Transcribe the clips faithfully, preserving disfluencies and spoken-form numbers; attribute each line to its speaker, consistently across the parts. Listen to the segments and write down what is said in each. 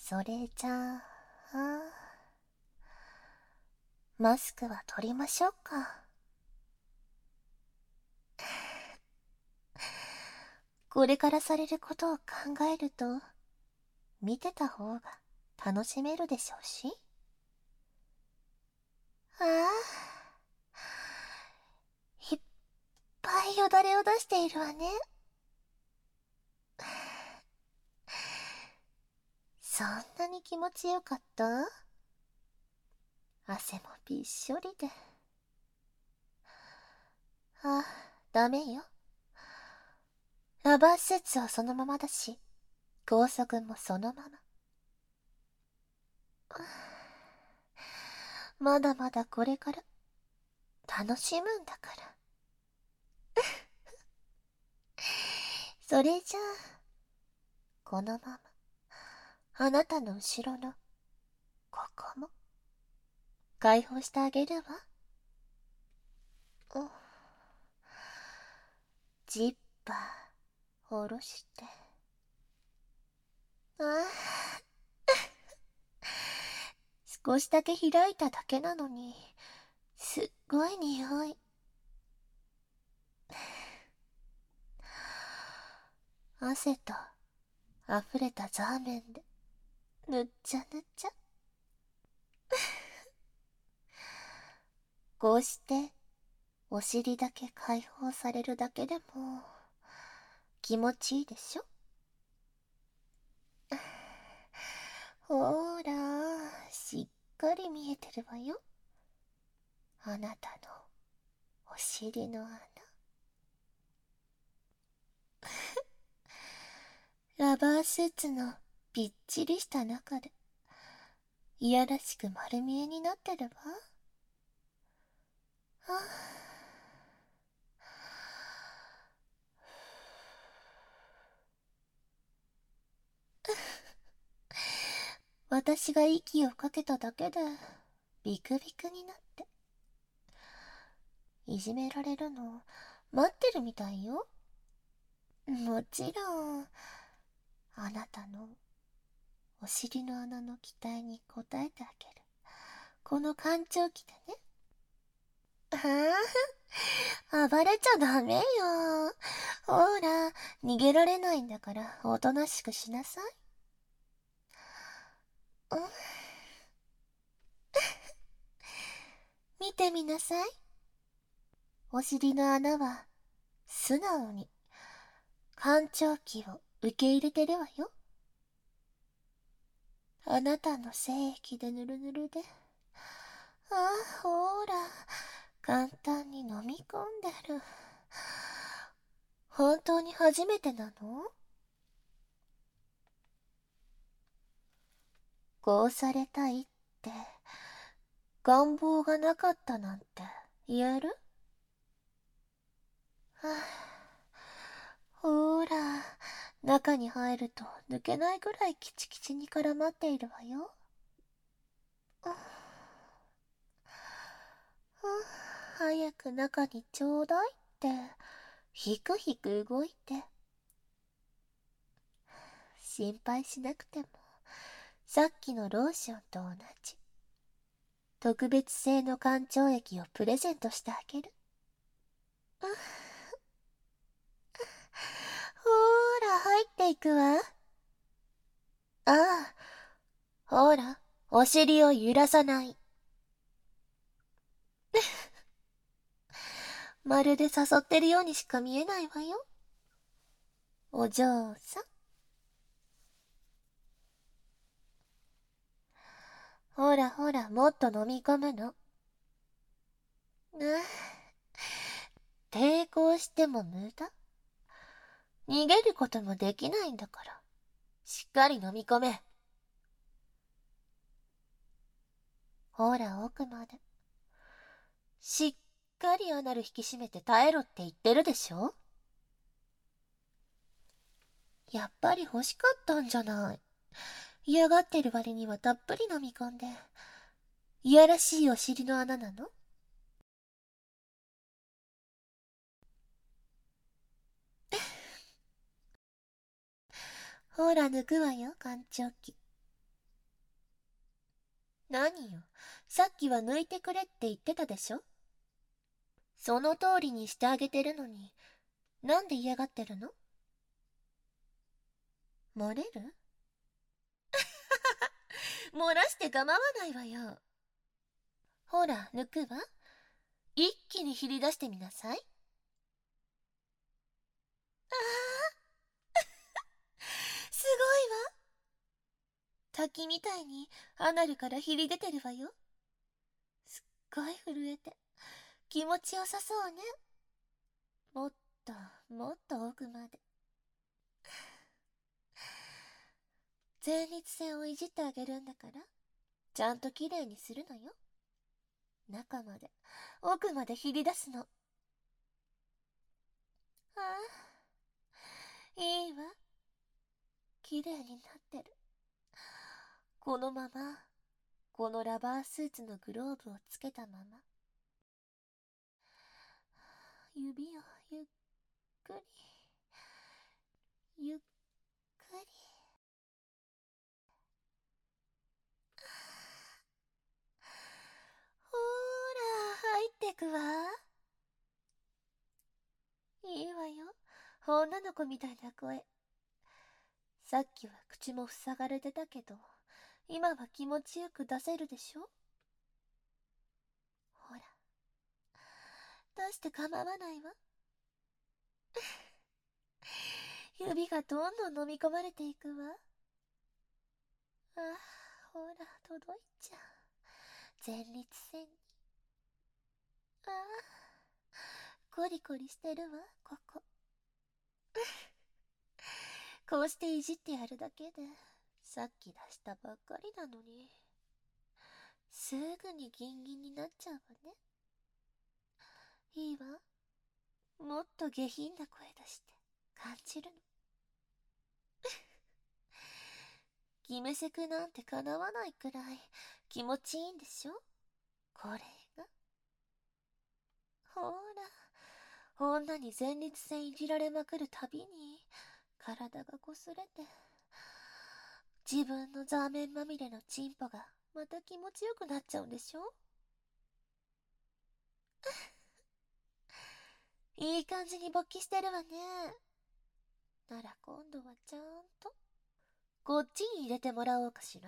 Speaker 1: それじゃあ、マスクは取りましょうか。これからされることを考えると、見てた方が楽しめるでしょうし。ああ、いっぱいよだれを出しているわね。そんなに気持ちよかった？汗もびっしょりで。あ、ダメよ。ラバースーツはそのままだし、高速もそのまま。まだまだこれから楽しむんだから。それじゃあ、このままあなたの後ろのここも解放してあげるわ。うん、ジッパー下ろして。ああ、少しだけ開いただけなのに、すっごい匂い。汗と溢れたザーメンでぬっちゃぬっちゃ。こうしてお尻だけ解放されるだけでも気持ちいいでしょ。ほーら、しっかり見えてるわよ。あなたのお尻の穴。ラバースーツのぴっちりした中で、いやらしく丸見えになってるわ。はあ、私が息をかけただけでビクビクになって、いじめられるの待ってるみたいよ。もちろん、あなたのお尻の穴の期待に応えてあげる。この干潮期でね。ああ、暴れちゃダメよ。ほら、逃げられないんだから、おとなしくしなさい。うん、見てみなさい。お尻の穴は、素直に、干潮期を受け入れてるわよ。あなたの精液でぬるぬるで。ああ、ほら、簡単に飲み込んでる。本当に初めてなの？こうされたいって、願望がなかったなんて言える？はあ、ほら、中に入ると抜けないぐらいキチキチに絡まっているわよ。うん、早く中にちょうだいって、ひくひく動いて。心配しなくても、さっきのローションと同じ。特別製の干潮液をプレゼントしてあげる。ほーら、入っていくわ。ああ、ほら、お尻を揺らさない。まるで誘ってるようにしか見えないわよ。お嬢さん。ほらほら、もっと飲み込むの。ああ、抵抗しても無駄。逃げることもできないんだから。しっかり飲み込め。ほら、奥まで。しっかりアナル引き締めて耐えろって言ってるでしょ。やっぱり欲しかったんじゃない。嫌がってる割にはたっぷり飲み込んで。いやらしいお尻の穴なの？ほら、抜くわよ、干潮機。 何よ、さっきは抜いてくれって言ってたでしょ。その通りにしてあげてるのに、なんで嫌がってるの？漏れる？漏らして構わないわよ。ほら、抜くわ。一気にひり出してみなさい。ああ、すごいわ。滝みたいにアナルからひり出てるわよ。すっごい震えて、気持ちよさそうね。もっと、もっと奥まで。前立腺をいじってあげるんだから、ちゃんときれいにするのよ。中まで、奥までひり出すの。ああ、いいわ。きれいになってる。このまま、このラバースーツのグローブをつけたまま。指をゆっくり、ゆっくり。ほーら、入ってくわ。いいわよ。女の子みたいな声。さっきは口も塞がれてたけど、今は気持ちよく出せるでしょ。ほら、出して構わないわ。指がどんどん飲み込まれていくわ。ああ、ほら、届いちゃう。前立腺に。ああ、コリコリしてるわ、ここ。こうしていじってやるだけで、さっき出したばっかりなのに。すぐにギンギンになっちゃうわね。いいわ。もっと下品な声出して感じるの。決めセクなんてかなわないくらい気持ちいいんでしょ、これが。ほら、女に前立腺いじられまくるたびに体がこすれて、自分のザーメンまみれのチンポがまた気持ちよくなっちゃうんでしょ。いい感じに勃起してるわね。なら今度はちゃんとこっちに入れてもらおうかしら。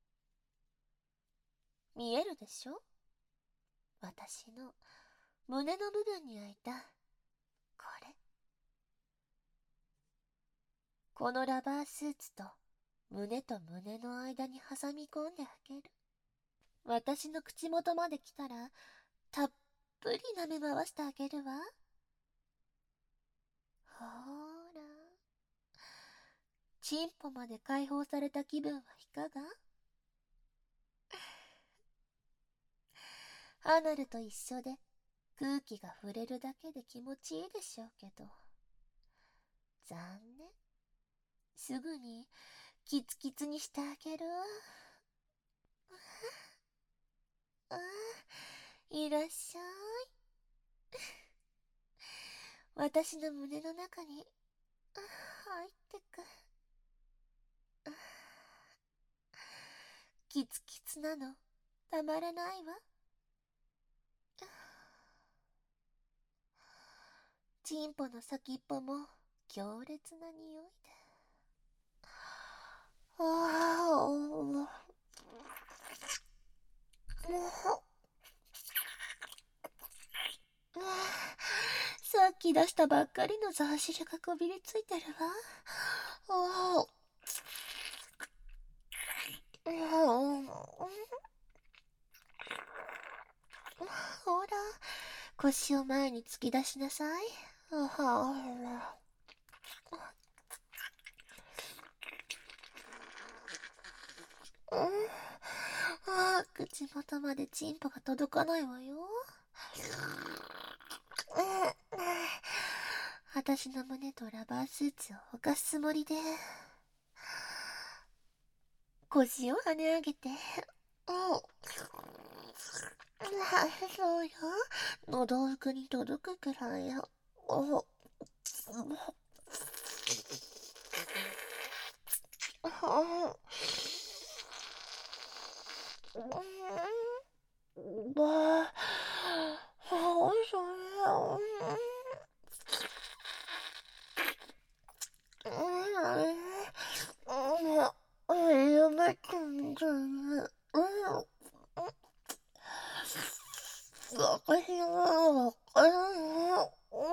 Speaker 1: 見えるでしょ、私の胸の部分に開いたこれ。このラバースーツと胸と胸の間に挟み込んであげる。私の口元まで来たらたっぷり舐め回してあげるわ。ほーら、チンポまで解放された気分はいかが？アナルと一緒で空気が触れるだけで気持ちいいでしょうけど、残念。すぐにキツキツにしてあげる。ああ、いらっしゃい。私の胸の中に入ってく。キツキツなのたまらないわ。チンポの先っぽも強烈な匂いで。ああ、もう、さっき出したばっかりのザー汁がこびりついてるわ。おお、ほら、腰を前に突き出しなさい。ああ、口元までチンポが届かないわよ。私の胸とラバースーツを犯すつもりで、腰を跳ね上げて、うん。そうよ。喉奥に届くくらいよ。お、 わあ、おいしょやめてみたいな。私はわかるの。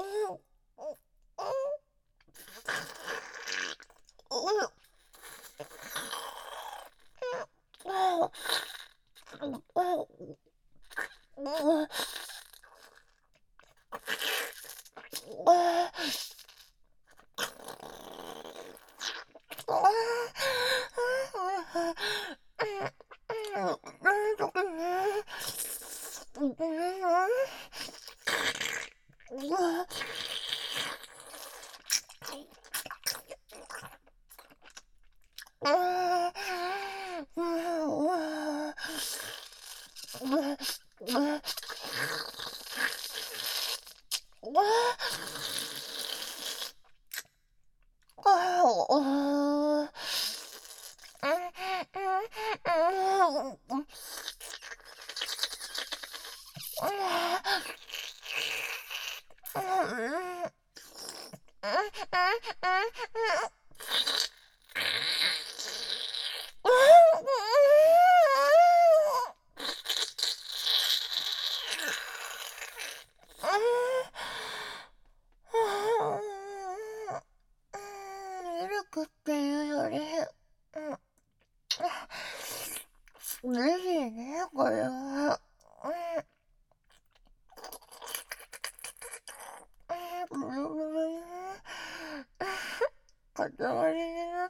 Speaker 1: ミルクっていうより、うん、嬉しいね、これは。塊になった。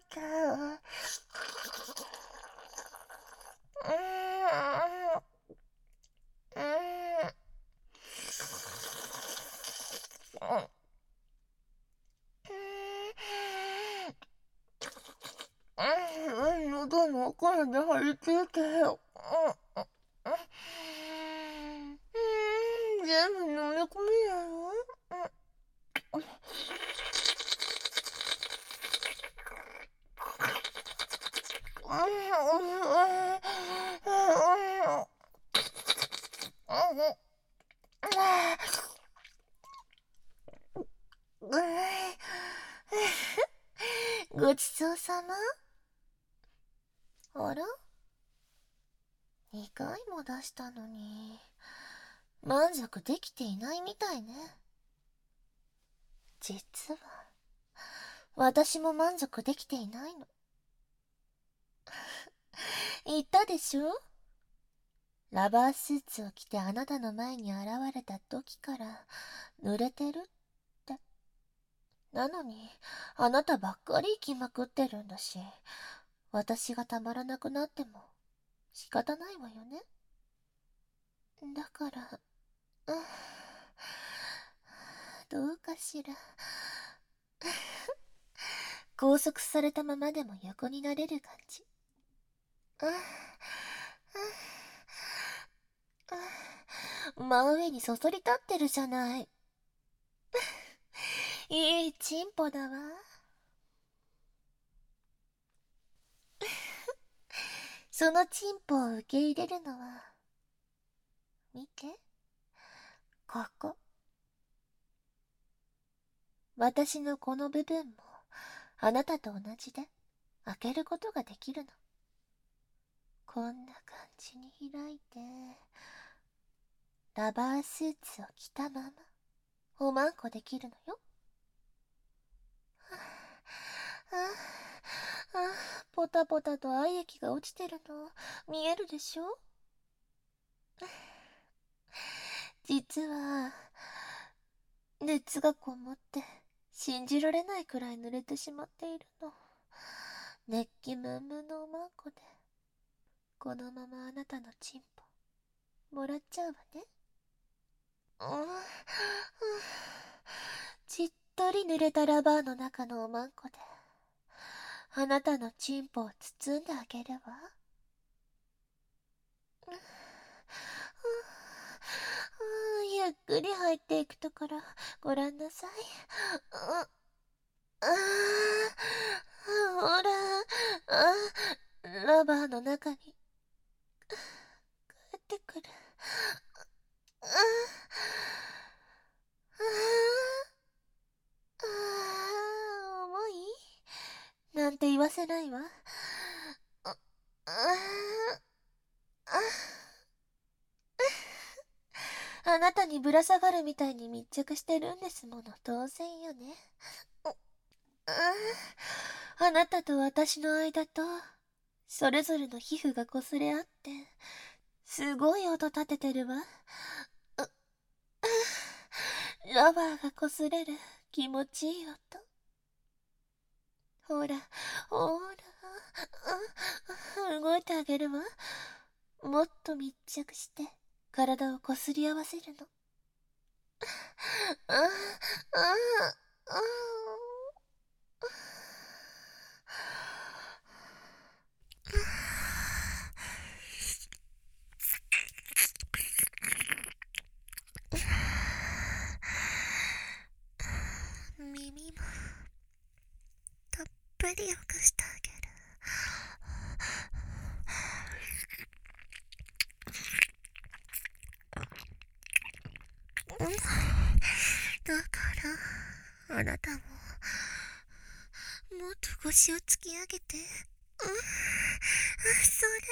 Speaker 1: 喉の奥で張り付いてよ。全部飲み込みだよ。ごちそうさま。あら？にかいも出したのに満足できていないみたいね。実は私も満足できていないの。言ったでしょ？ラバースーツを着てあなたの前に現れた時から濡れてるって。なのにあなたばっかり行きまくってるんだし、私がたまらなくなっても仕方ないわよね。だから、うん、どうかしら。拘束されたままでも横になれる感じ。真上にそそり立ってるじゃない。いいチンポだわ。そのチンポを受け入れるのは、見て、ここ。私のこの部分もあなたと同じで開けることができるの。こんな感じに開いて、ラバースーツを着たままおまんこできるのよ。ああ、ああ、ポタポタと愛液が落ちてるの見えるでしょ？実は熱がこもって信じられないくらい濡れてしまっているの。熱気ムンムンのおまんこで、このままあなたのチンポもらっちゃうわね。うん、うん、ちっとり濡れたラバーの中のおまんこであなたのチンポを包んであげるわ。うん、うん、ゆっくり入っていくところごらんなさい。うん、ああ、ほら、あ、ラバーの中にってくる。うああ重いなんて言わせないわ。あああなたにぶら下がるみたいに密着してるんですもの、当然よね。あなたと私の間と、それぞれの皮膚が擦れ合って、すごい音立ててるわ。ラバーが擦れる気持ちいい音。ほら、ほら、動いてあげるわ。もっと密着して体をこすり合わせるの。ああ、ああ、耳もたっぷりよくしてあげる。だからあなたももっと腰を突き上げて。うん、それ。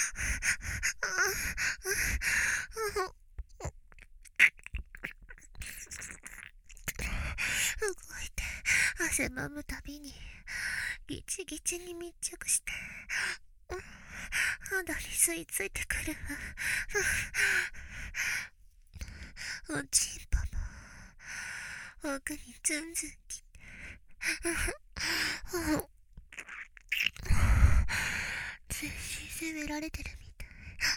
Speaker 1: 動いて汗ばむたびにギチギチに密着して、うん、肌に吸い付いてくるわ。おちんぽも奥にズンズンきて全身責められてるみたい。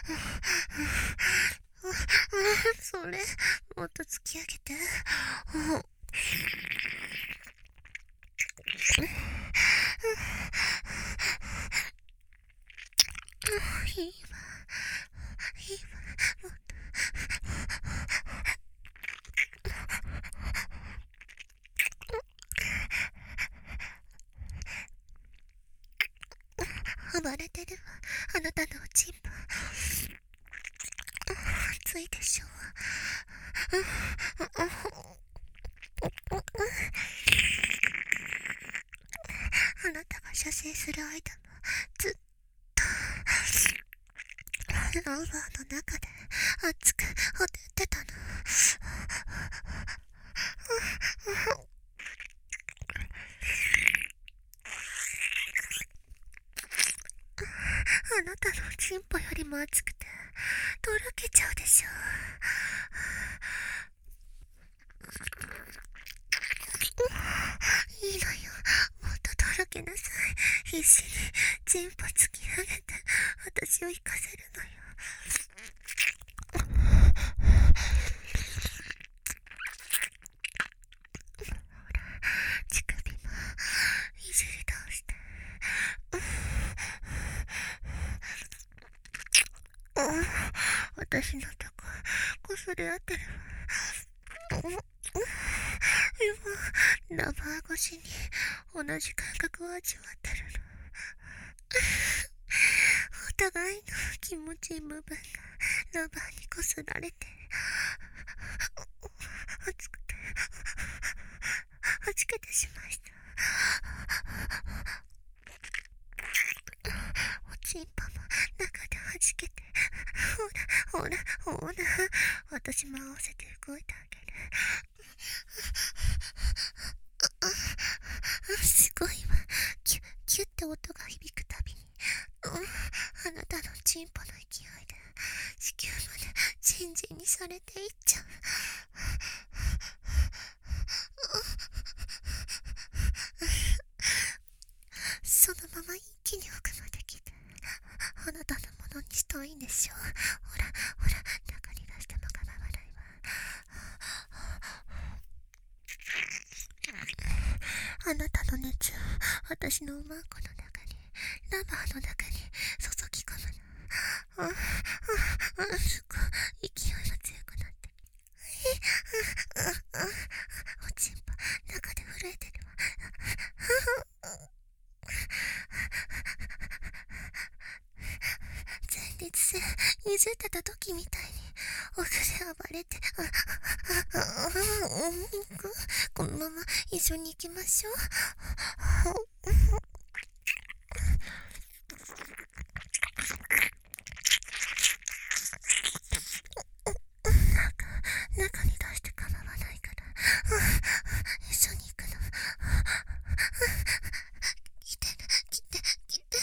Speaker 1: それもっと突き上げて。いいわ、いいわ、もっと暴れてるわ、あなたのおちんぽ。熱いでしょう。あなたが射精する間もずっとラバーの中で熱くほてってたの。あなたのチンポよりも熱くてとろけちゃうでしょ。いいのよ、もっととろけなさい。必死にチンポ突き上げて私を行かせるのよ。ほら、乳首もいじり倒して。私のとここすり合ってるわ。今ラバー越しに同じ感覚を味わってるの。お互いの気持ちいい部分がラバーにこすられて熱くてはじけてしまいした。おちんぽも中ではじけて、ほらほらほら、私も合わせて動いてあげる。すごいわ。キュッキュッって音が響くたびに、うん、あなたのチンポの勢いで子宮までチンチンにされていっちゃう。そのまま一気に奥まで来てあなたのものにしたいんでしょ。ほらほら、中に出しても構わないわ。あなたの熱を私のおまんこの中に、ラバーの中に注ぎ込むの。うんうん、すごい勢いが強くなっておちんぽ中で震えてるわ。全力熱線譲ってた時みたいに奥で暴れて、このまま一緒に行きましょう。中に出して構わないから一緒に行くの。来て来て来て。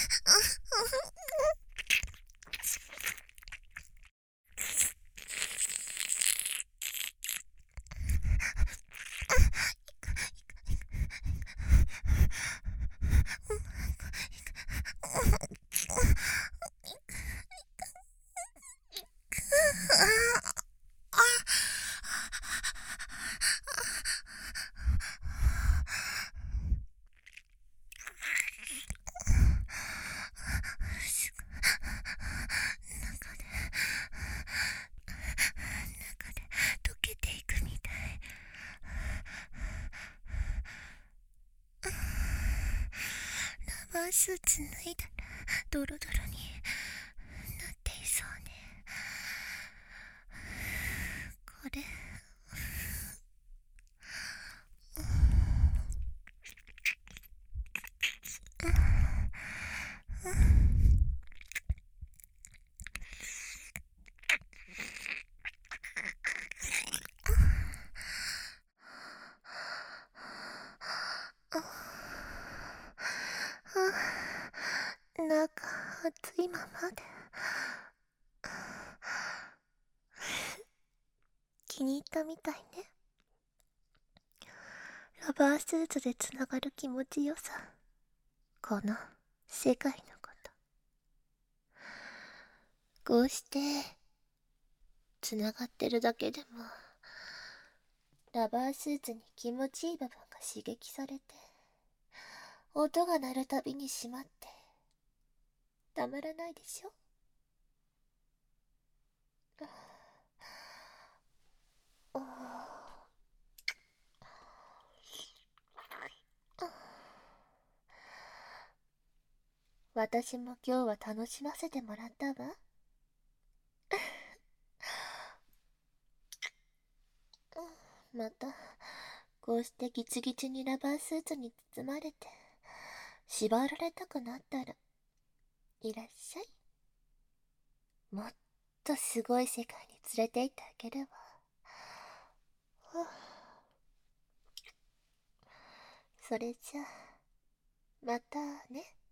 Speaker 1: 溶けていくみたい。ラバースーツ脱いだらドロドロになっていそうね。これなんか熱いままで気に入ったみたいね。ラバースーツでつながる気持ちよさ、この世界のこと。こうしてつながってるだけでもラバースーツに気持ちいい部分が刺激されて、音が鳴るたびに閉まってたまらないでしょ。私も今日は楽しませてもらったわ。またこうしてギチギチにラバースーツに包まれて縛られたくなったらいらっしゃい。もっとすごい世界に連れて行ってあげるわ。それじゃあまたね。